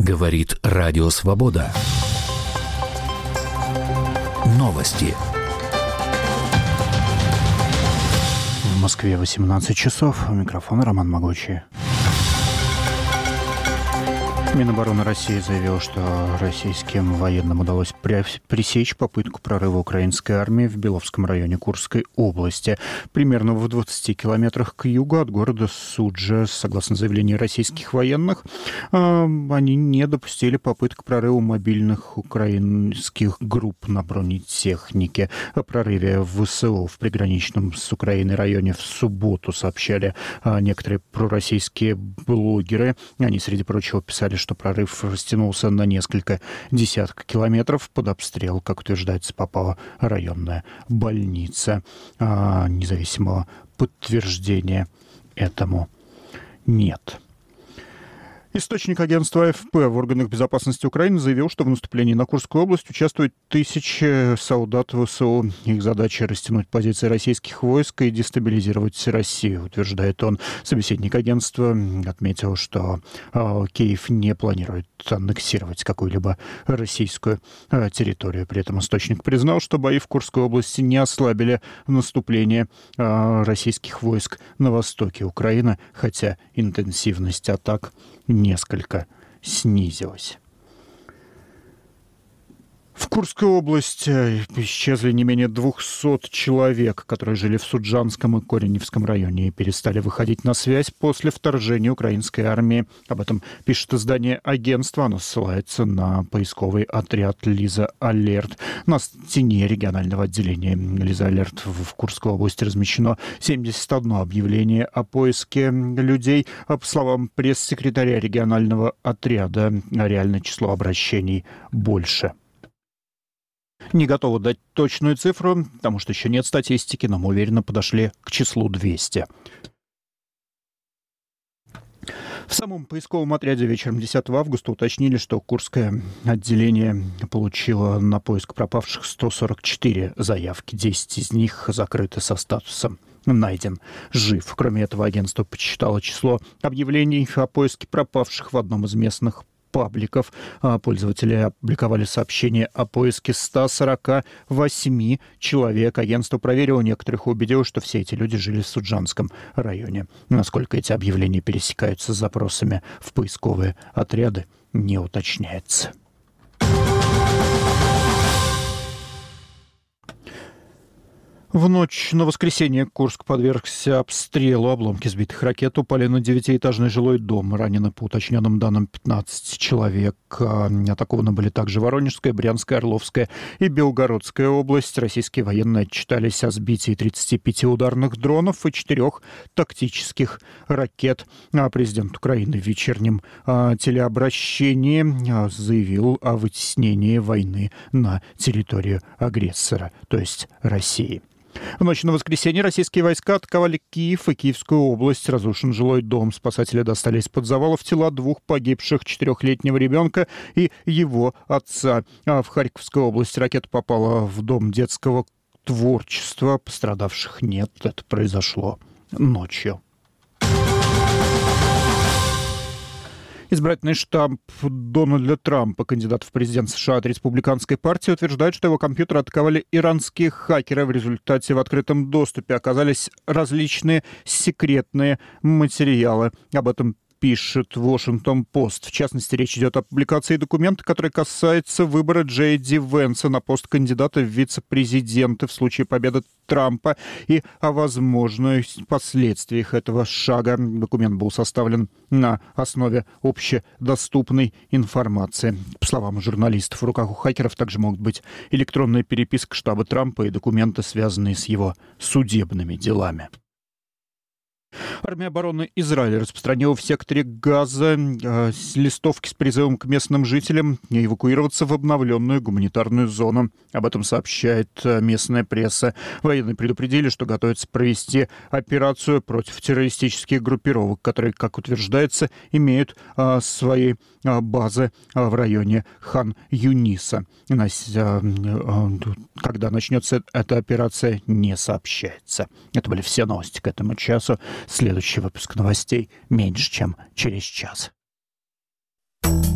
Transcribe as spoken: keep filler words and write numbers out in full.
Говорит Радио Свобода. Новости. В Москве восемнадцать часов. У микрофона Роман Могучий. Минобороны России заявил, что российским военным удалось пресечь попытку прорыва украинской армии в Беловском районе Курской области, примерно в двадцати километрах к югу от города Суджа. Согласно заявлению российских военных, они не допустили попыток прорыва мобильных украинских групп на бронетехнике. О прорыве ВСУ в приграничном с Украиной районе в субботу сообщали некоторые пророссийские блогеры. Они, среди прочего, писали, что прорыв растянулся на несколько десятков километров. Под обстрел, как утверждается, попала районная больница. А независимого подтверждения этому нет. Источник агентства АФП в органах безопасности Украины заявил, что в наступлении на Курскую область участвуют тысячи солдат ВСУ. Их задача — растянуть позиции российских войск и дестабилизировать Россию, утверждает он. Собеседник агентства отметил, что э, Киев не планирует аннексировать какую-либо российскую э, территорию. При этом источник признал, что бои в Курской области не ослабили наступление э, российских войск на востоке Украины, хотя интенсивность атак несколько снизилась. В Курской области исчезли не менее двухсот человек, которые жили в Суджанском и Кореневском районе и перестали выходить на связь после вторжения украинской армии. Об этом пишет издание агентства. Оно ссылается на поисковый отряд «Лиза Алерт». На стене регионального отделения «Лиза Алерт» в Курской области размещено семьдесят одно объявление о поиске людей. По словам пресс-секретаря регионального отряда, реальное число обращений больше. Не готовы дать точную цифру, потому что еще нет статистики, но мы уверенно подошли к числу двести. В самом поисковом отряде вечером десятого августа уточнили, что Курское отделение получило на поиск пропавших сто сорок четыре заявки. десять из них закрыты со статусом «найден жив». Кроме этого, агентство подсчитало число объявлений о поиске пропавших в одном из местных пабликов. Пользователи опубликовали сообщение о поиске ста сорока восьми человек. Агентство проверило некоторых и убедилось, что все эти люди жили в Суджанском районе. Насколько эти объявления пересекаются с запросами в поисковые отряды, не уточняется. В ночь на воскресенье Курск подвергся обстрелу. Обломки сбитых ракет упали на девятиэтажный жилой дом. Ранены, по уточненным данным, пятнадцать человек. Атакованы были также Воронежская, Брянская, Орловская и Белгородская область. Российские военные отчитались о сбитии тридцати пяти ударных дронов и четырех тактических ракет. Президент Украины в вечернем телеобращении заявил о вытеснении войны на территорию агрессора, то есть России. В ночь на воскресенье российские войска атаковали Киев и Киевскую область. Разрушен жилой дом. Спасатели достали из-под завалов тела двух погибших: четырехлетнего ребенка и его отца. А в Харьковской области ракета попала в дом детского творчества. Пострадавших нет. Это произошло ночью. Избирательный штаб Дональда Трампа, кандидата в президент США от республиканской партии, утверждает, что его компьютер атаковали иранские хакеры. В результате в открытом доступе оказались различные секретные материалы. Об этом пишет Washington-Post. В частности, речь идет о публикации документа, который касается выбора Джей Ди Венса на пост кандидата в вице-президенты в случае победы Трампа и о возможных последствиях этого шага. Документ был составлен на основе общедоступной информации. По словам журналистов, в руках у хакеров также могут быть электронная переписка штаба Трампа и документы, связанные с его судебными делами. Армия обороны Израиля распространила в секторе Газа э, листовки с призывом к местным жителям эвакуироваться в обновленную гуманитарную зону. Об этом сообщает э, местная пресса. Военные предупредили, что готовятся провести операцию против террористических группировок, которые, как утверждается, имеют э, свои э, базы э, в районе Хан-Юниса. Э, э, когда начнется эта операция, не сообщается. Это были все новости к этому часу. Следующий выпуск новостей меньше, чем через час.